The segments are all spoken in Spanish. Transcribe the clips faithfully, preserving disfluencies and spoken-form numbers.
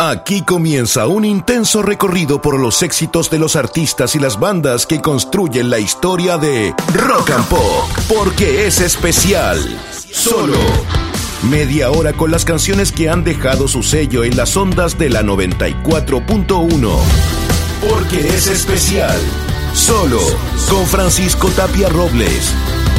Aquí comienza un intenso recorrido por los éxitos de los artistas y las bandas que construyen la historia de Rock and Pop, porque es especial. Solo media hora con las canciones que han dejado su sello en las ondas de la noventa y cuatro punto uno. Porque es especial. Solo con Francisco Tapia Robles.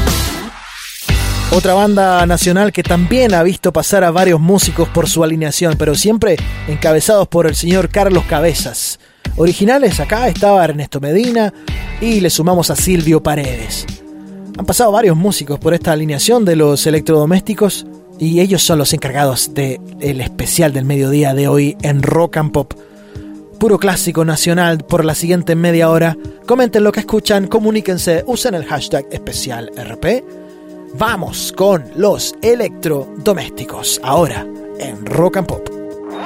Otra banda nacional que también ha visto pasar a varios músicos por su alineación, pero siempre encabezados por el señor Carlos Cabezas. Originales acá estaba Ernesto Medina y le sumamos a Silvio Paredes. Han pasado varios músicos por esta alineación de los electrodomésticos y ellos son los encargados del especial del mediodía de hoy en Rock and Pop. Puro clásico nacional por la siguiente media hora. Comenten lo que escuchan, comuníquense, usen el hashtag especial R P. Vamos con los electrodomésticos, ahora en Rock and Pop.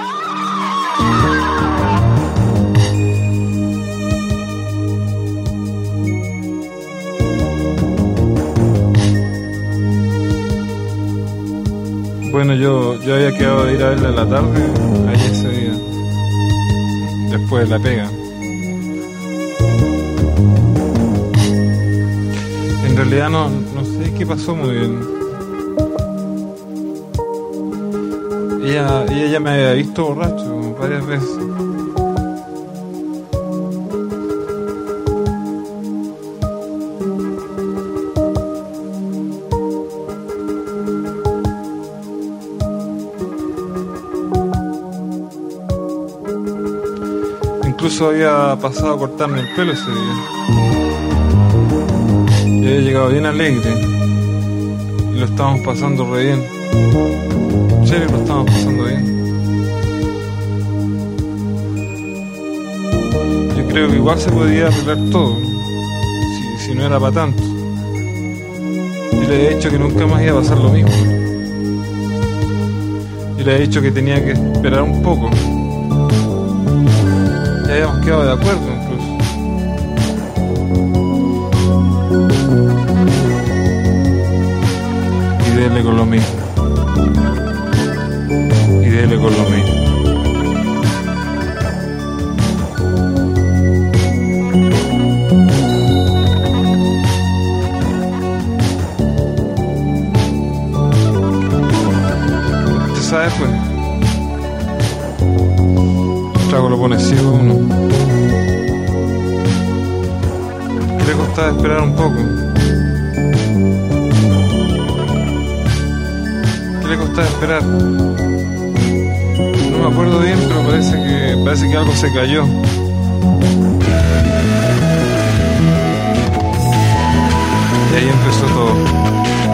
Bueno, yo, yo había quedado de ir a verla en la tarde, ayer ese día, después de la pega. En realidad no, no sé qué pasó muy bien. Ella, ella ya me había visto borracho varias veces. Incluso había pasado a cortarme el pelo ese día. Y había llegado bien alegre. Y lo estábamos pasando re bien. En serio, lo estábamos pasando bien. Yo creo que igual se podía arreglar todo, si, si no era para tanto. Yo le he dicho que nunca más iba a pasar lo mismo. Yo le he dicho que tenía que esperar un poco. Ya habíamos quedado de acuerdo incluso. Y dele con lo mismo. Y dele con lo mismo. ¿Usted sabe pues? El trago lo pone ciego uno. ¿Qué le costaba esperar un poco? ¿Qué le costaba esperar? No me acuerdo bien, pero parece que parece que algo se cayó. Y ahí empezó todo.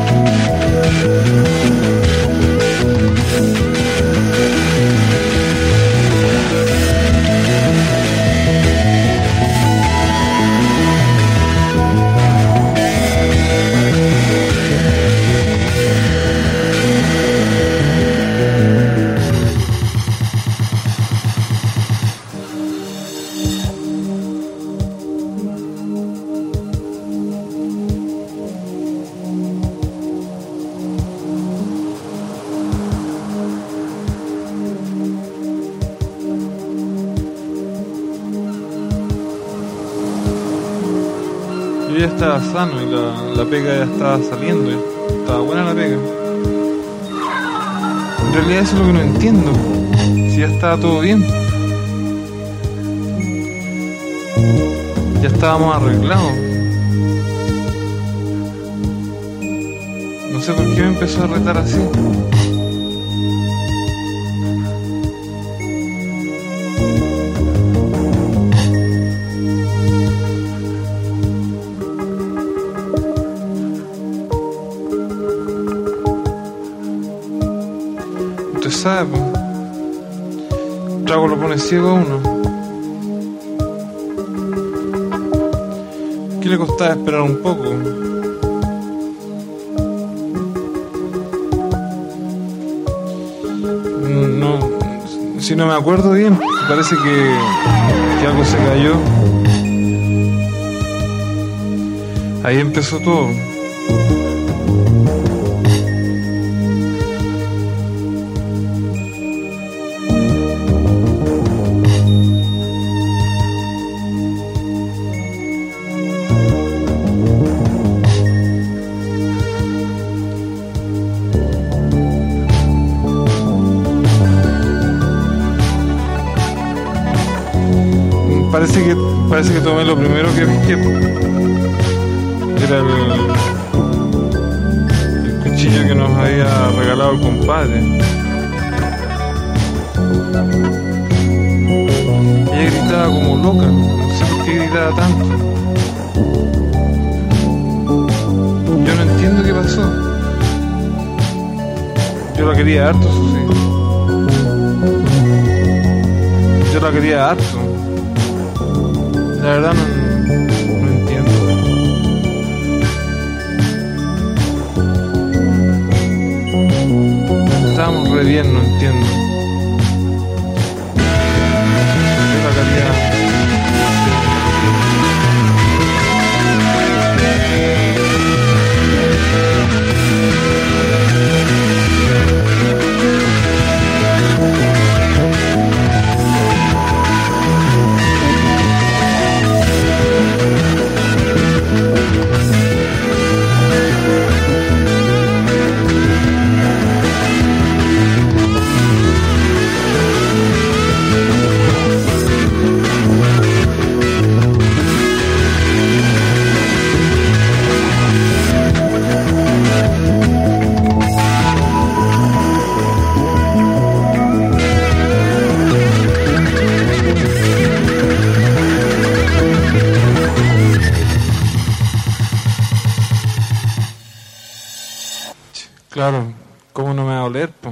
Yo ya estaba sano y la, la pega ya estaba saliendo, ya estaba buena la pega. En realidad eso es lo que no entiendo, si ya estaba todo bien. Ya estábamos arreglados. No sé por qué me empezó a retar así. ¿Sabe? El trago lo pone ciego a uno. ¿Qué le costaba esperar un poco? No, si no me acuerdo bien, parece que, que algo se cayó. Ahí empezó todo. parece que parece que tomé lo primero que pesqué. Era el, el cuchillo que nos había regalado el compadre. Ella gritaba como loca, no sé por qué gritaba tanto. Yo no entiendo qué pasó. Yo la quería harto, eso sí. Yo la quería harto. La verdad no, no entiendo. Estábamos re bien, no entiendo. Yo la quería. Claro, ¿cómo no me va a oler, po?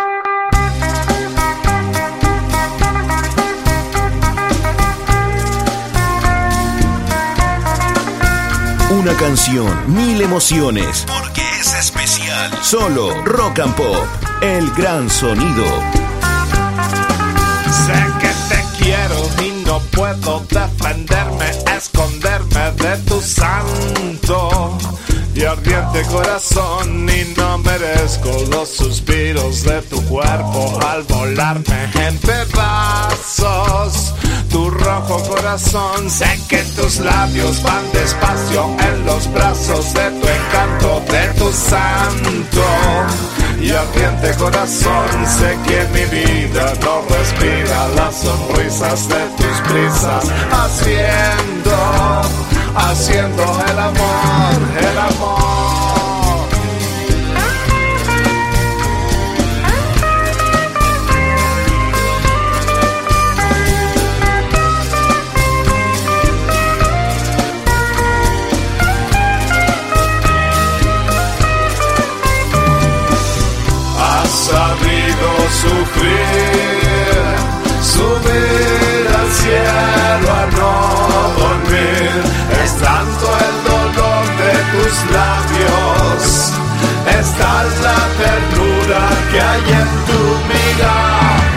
Una canción, mil emociones. Porque es especial. Solo Rock and Pop, el gran sonido. Sé que te quiero y no puedo defenderme, esconderme de tu santo y ardiente corazón, y no merezco los suspiros de tu cuerpo al volarme en pedazos. Tu rojo corazón, sé que tus labios van despacio en los brazos de tu encanto, de tu santo y ardiente corazón. Sé que mi vida no respira las sonrisas de tus prisas, haciendo, haciendo el amor, el amor. Sabido sufrir, subir al cielo a no dormir. Es tanto el dolor de tus labios, está la ternura que hay en tu mirada.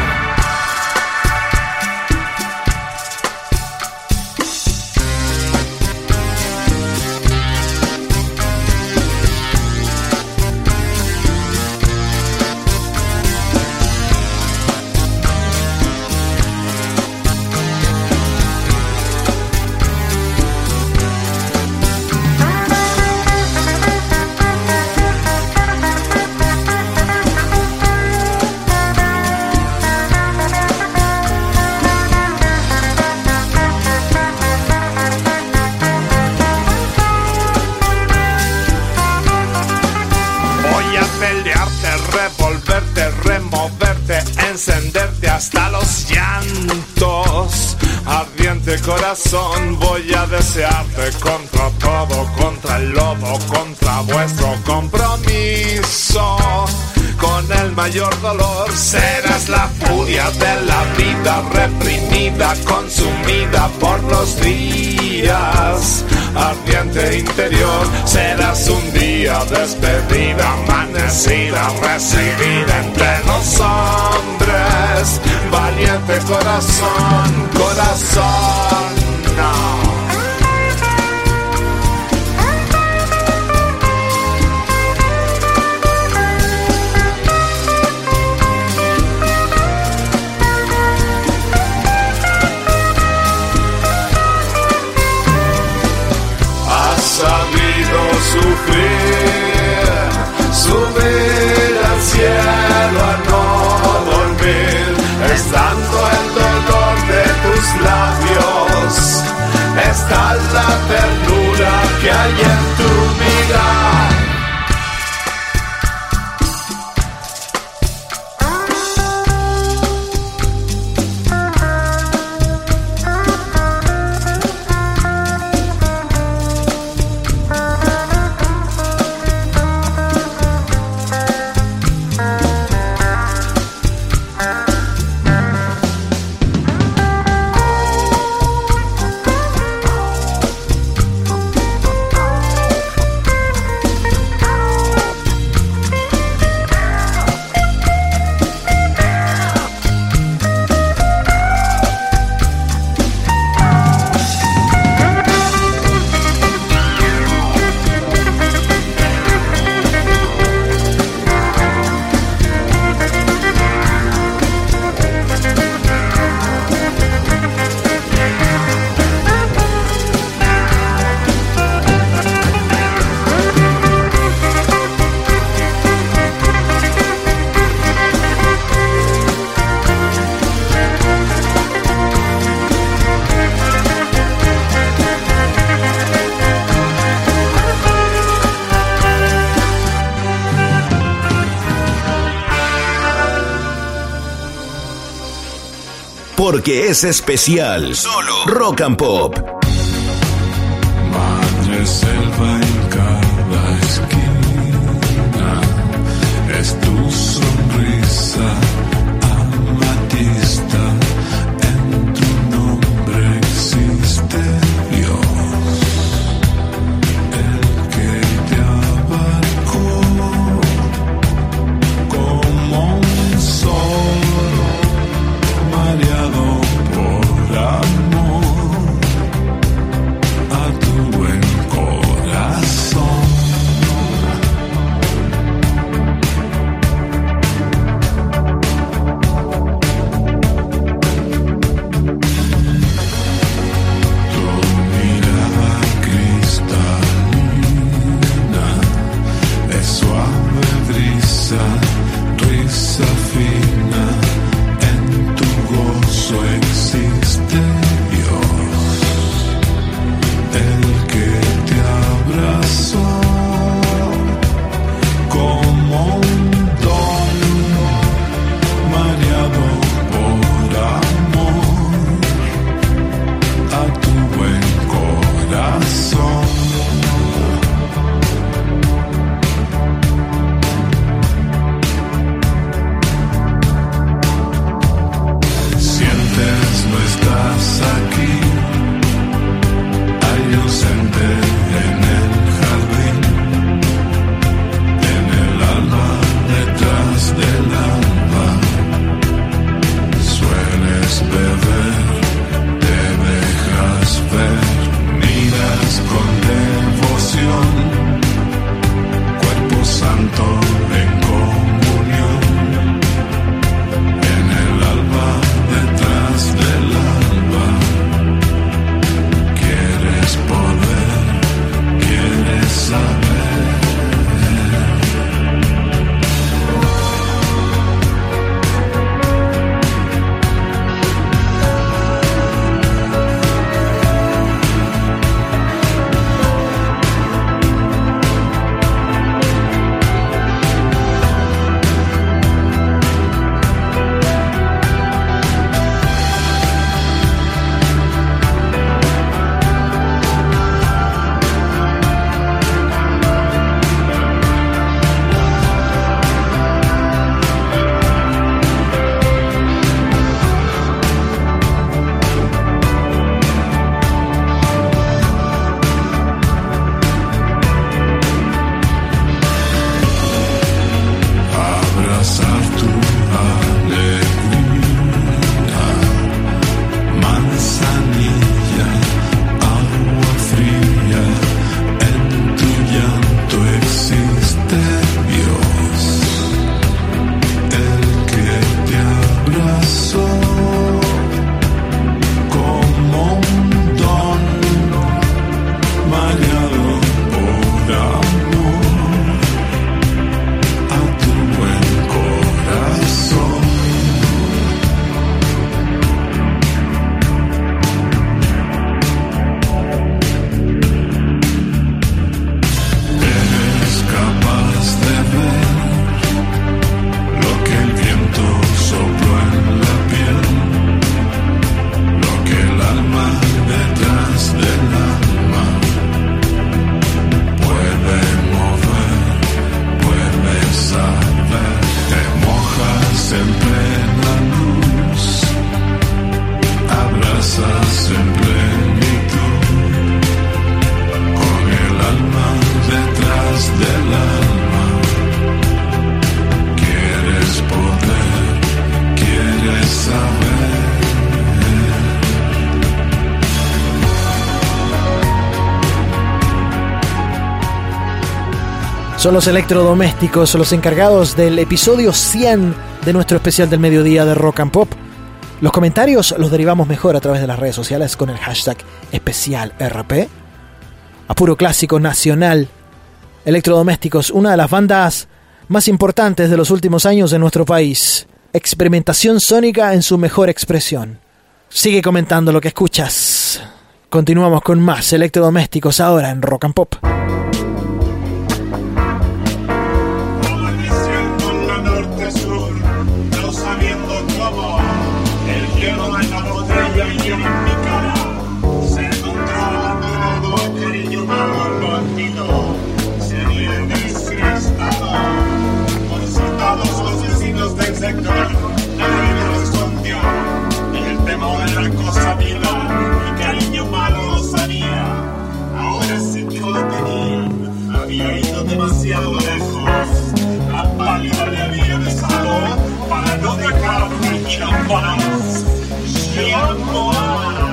Encenderte hasta los llantos, ardiente corazón, voy a desearte contra todo, contra el lodo, contra vuestro compromiso. Con el mayor dolor serás la furia de la vida reprimida, consumida por los días. Ardiente interior, serás un día despedida, amanecida, recibida entre los hombres. Valiente corazón, corazón, no. Sabido sufrir, subir al cielo a no dormir. Es tanto el dolor de tus tus labios está la ternura que hay en tu mirar. Porque es especial. Solo Rock and Pop. Madre selva en cada esquina, es tu sonrisa amatista, en tu nombre existe Dios, el que te abarcó como un sol mareado por amor a tu buen corazón. Son los electrodomésticos los encargados del episodio cien de nuestro especial del mediodía de Rock and Pop. Los comentarios los derivamos mejor a través de las redes sociales con el hashtag especial R P. A puro clásico nacional, Electrodomésticos, una de las bandas más importantes de los últimos años en nuestro país. Experimentación sónica en su mejor expresión. Sigue comentando lo que escuchas. Continuamos con más Electrodomésticos ahora en Rock and Pop. Nadie me respondió. El temor era cosa viva. Mi cariño malo lo sabía. Ahora sí que lo tenía. Había ido demasiado lejos. La pálida le había besado para no dejarme jamás. Jamás.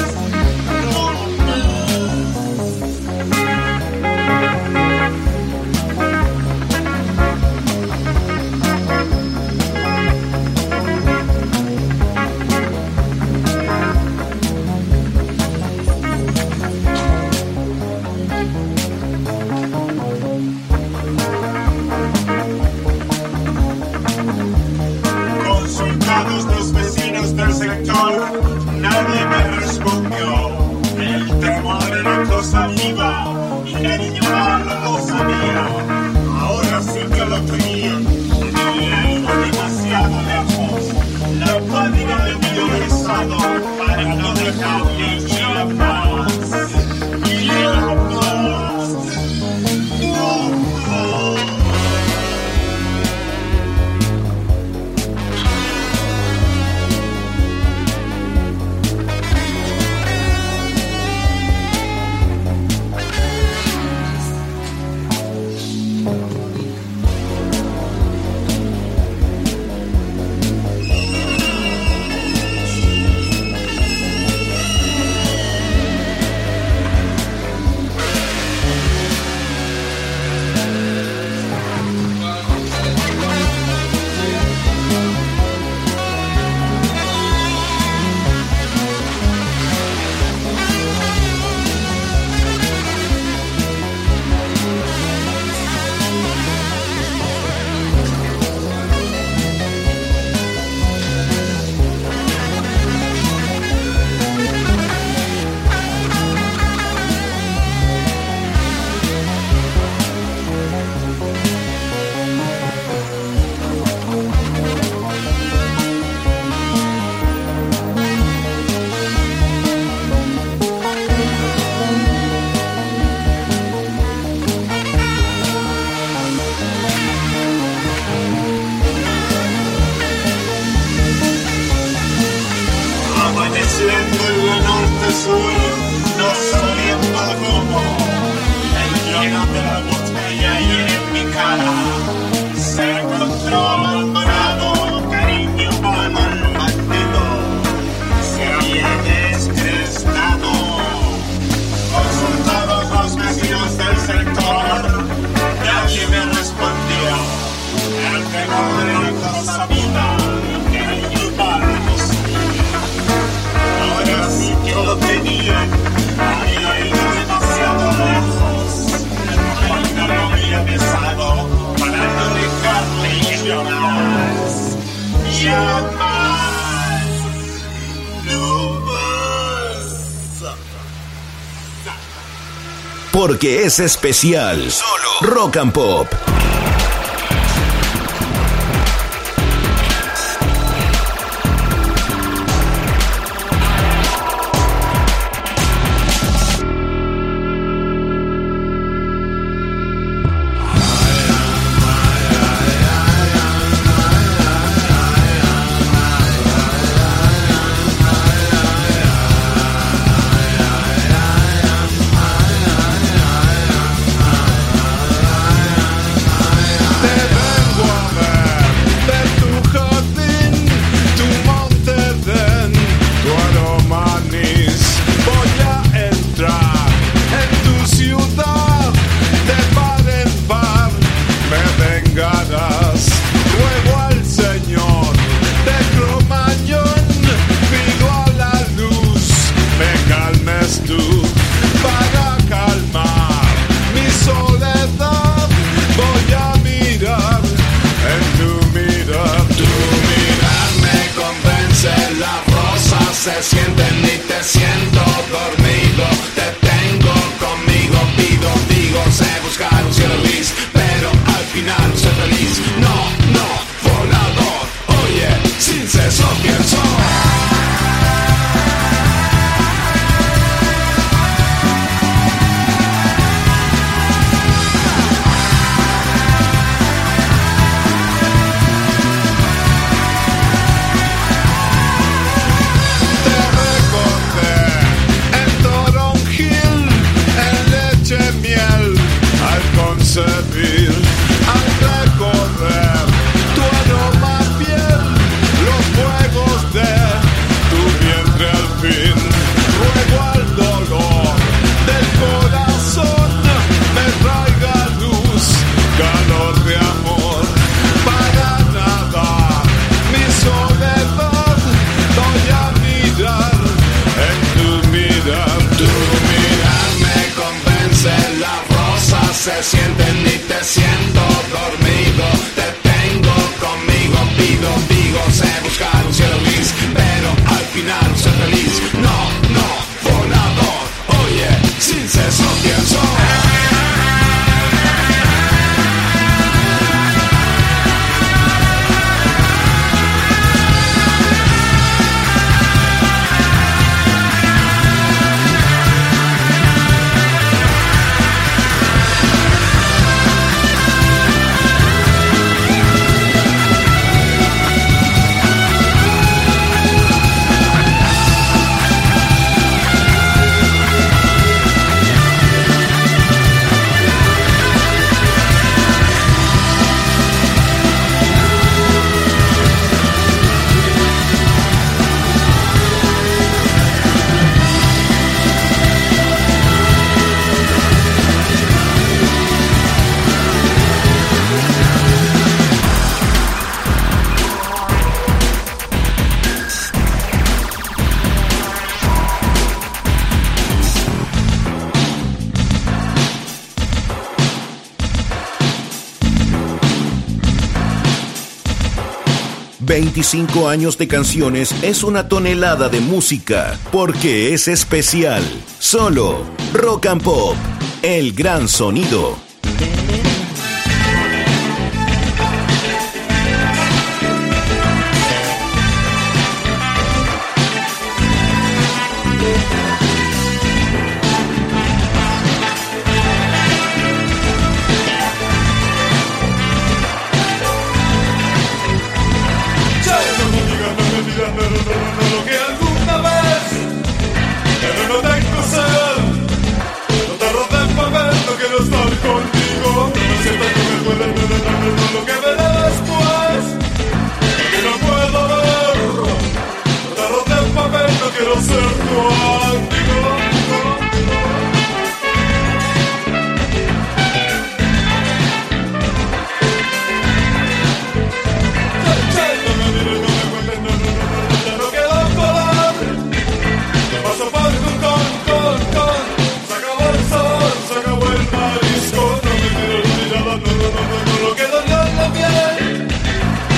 Los vecinos del sector, nadie me respondió. El temor era cosa viva, mi cariño malo lo sabía. Ahora sí que lo tenía, había ido demasiado lejos. La pálida le había besado para no dejarme jamás. Jamás. No. Porque es especial. Solo Rock and Pop. I se sienten y te siento dormido. Te tengo conmigo, pido, digo, sé buscar un cielo gris, pero al final no soy feliz. No, no, volador, oye, sin ceso pienso. Concebir, al recorrer tu aroma piel, los fuegos de tu vientre al fin. Ruego al dolor del corazón me traiga luz, calor de amor. Para nada mi soledad voy a mirar en tu mirar. Tu mirar me convence, la se sienten y te siento dormido. Te tengo conmigo, pido, digo, sé buscar un cielo gris, pero al final no soy feliz. No, no, volador, oye, sin ceso pienso. veinticinco años de canciones es una tonelada de música, porque es especial. Solo Rock and Pop, el gran sonido.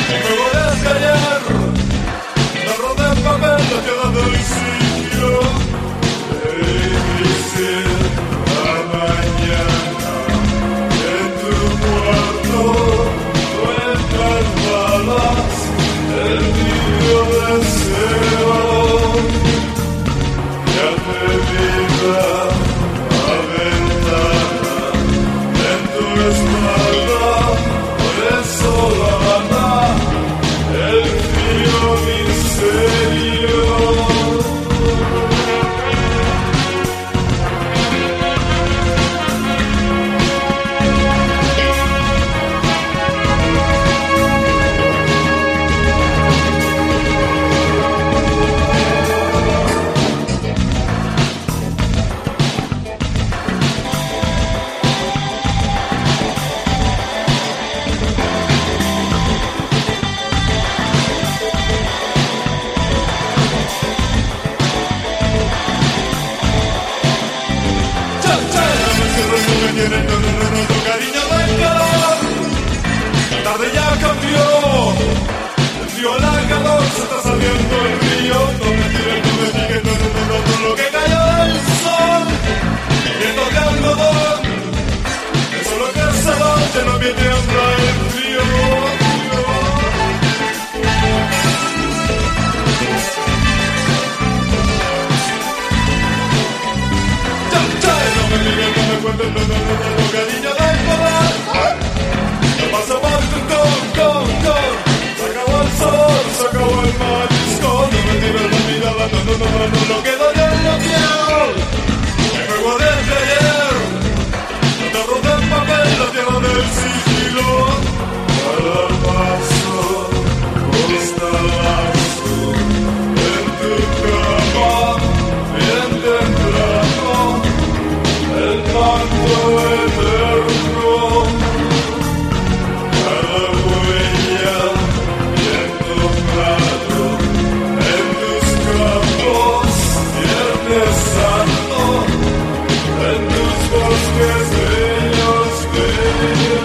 Lo queda del siglo. en uno quedo en la piel. El juego desde ayer, no te rodea en papel la tierra del siglo. Cada paso, costa lazo, en tu cama, bien temprano, el canto eterno. Cada huella, viento claro, en tus campos, viernes santo, en tus bosques bellos, bellos.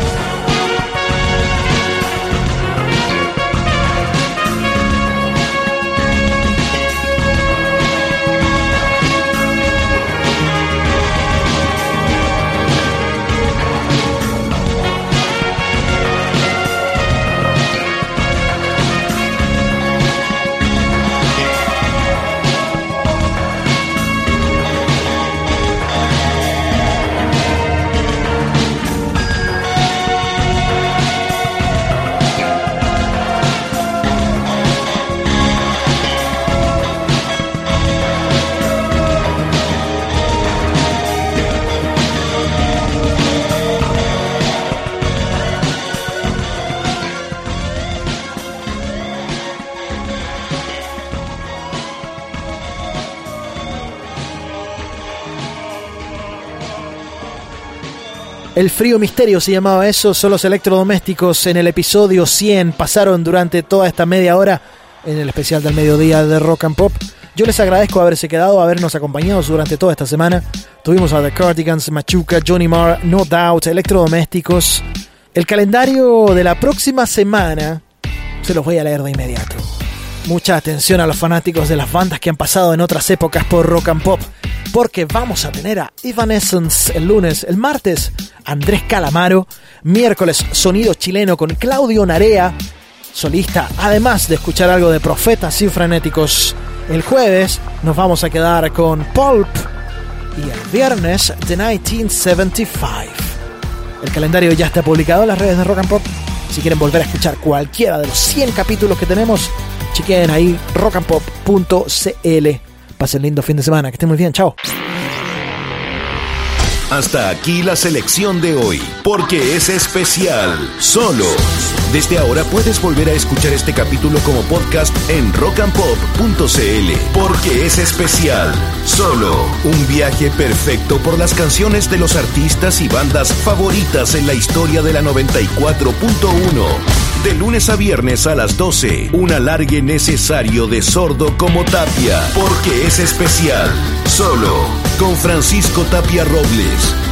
El frío misterio se llamaba eso. Son los electrodomésticos en el episodio cien. Pasaron durante toda esta media hora en el especial del mediodía de Rock and Pop. Yo les agradezco haberse quedado, habernos acompañado durante toda esta semana. Tuvimos a The Cardigans, Machuca, Johnny Marr, No Doubt, electrodomésticos. El calendario de la próxima semana se los voy a leer de inmediato. Mucha atención a los fanáticos de las bandas que han pasado en otras épocas por Rock and Pop, porque vamos a tener a Evanescence el lunes. El martes, Andrés Calamaro. Miércoles, sonido chileno con Claudio Narea, solista, además de escuchar algo de Profetas y Frenéticos. El jueves nos vamos a quedar con Pulp y el viernes The mil novecientos setenta y cinco. El calendario ya está publicado en las redes de Rock and Pop. Si quieren volver a escuchar cualquiera de los cien capítulos que tenemos, chequen ahí rock and pop punto c l. Pasen lindo fin de semana, que estén muy bien, chao. Hasta aquí la selección de hoy, porque es especial, solo. Desde ahora puedes volver a escuchar este capítulo como podcast en rock and pop punto c l, porque es especial, solo. Un viaje perfecto por las canciones de los artistas y bandas favoritas en la historia de la noventa y cuatro punto uno. De lunes a viernes a las doce, un alargue necesario de Sordo como Tapia, porque es especial, solo, con Francisco Tapia Robles.